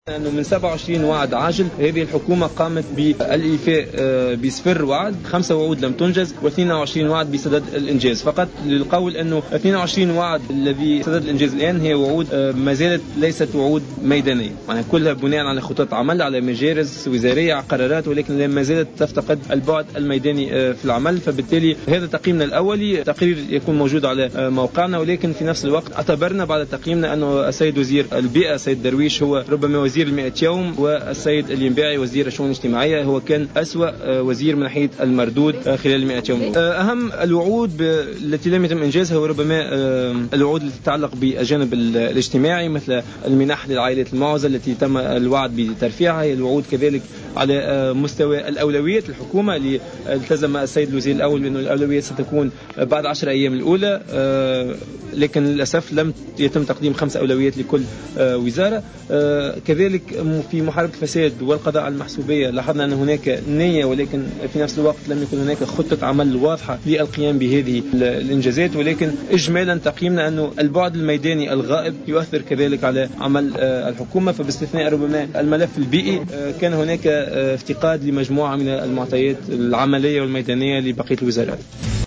أنه من 27 وعد عاجل هذه الحكومة قامت بالإيفاء بصفر وعد، 5 وعود لم تنجز و22 وعد بسدد الإنجاز. فقط للقول أنه 22 وعد الذي سدد الإنجاز الآن هي وعود ما زالت ليست وعود ميدانية، يعني كلها بناء على خطط عمل، على مجارس وزارية، على قرارات، ولكن ما زالت تفتقد البعد الميداني في العمل. فبالتالي هذا تقييمنا الأولي، تقرير يكون موجود على موقعنا، ولكن في نفس الوقت اعتبرنا بعد تقييمنا أنه السيد وزير البيئة السيد درويش هو ربما وزير 100 يوم، والسيد الينباعي وزير الشؤون الاجتماعية هو كان أسوأ وزير من ناحية المردود خلال 100 يوم. أهم الوعود التي لم يتم إنجازها هو ربما الوعود التي تتعلق بالجانب الاجتماعي، مثل المنح للعائلات المعوزة التي تم الوعد بترفيعها. هي الوعود كذلك على مستوى الأولويات الحكومة اللي التزم السيد الوزير الأول بأن الأولويات ستكون بعد 10 أيام الأولى، لكن للأسف لم يتم تقديم 5 أولويات لكل وزارة. كذلك في محاربة الفساد والقضاء على المحسوبية لاحظنا أن هناك نية، ولكن في نفس الوقت لم يكن هناك خطة عمل واضحة للقيام بهذه الإنجازات. ولكن إجمالا تقييمنا أنه البعد الميداني الغائب يؤثر كذلك على عمل الحكومة، فباستثناء ربما الملف البيئي كان هناك افتقاد لمجموعة من المعطيات العملية والميدانية لبقية الوزارات.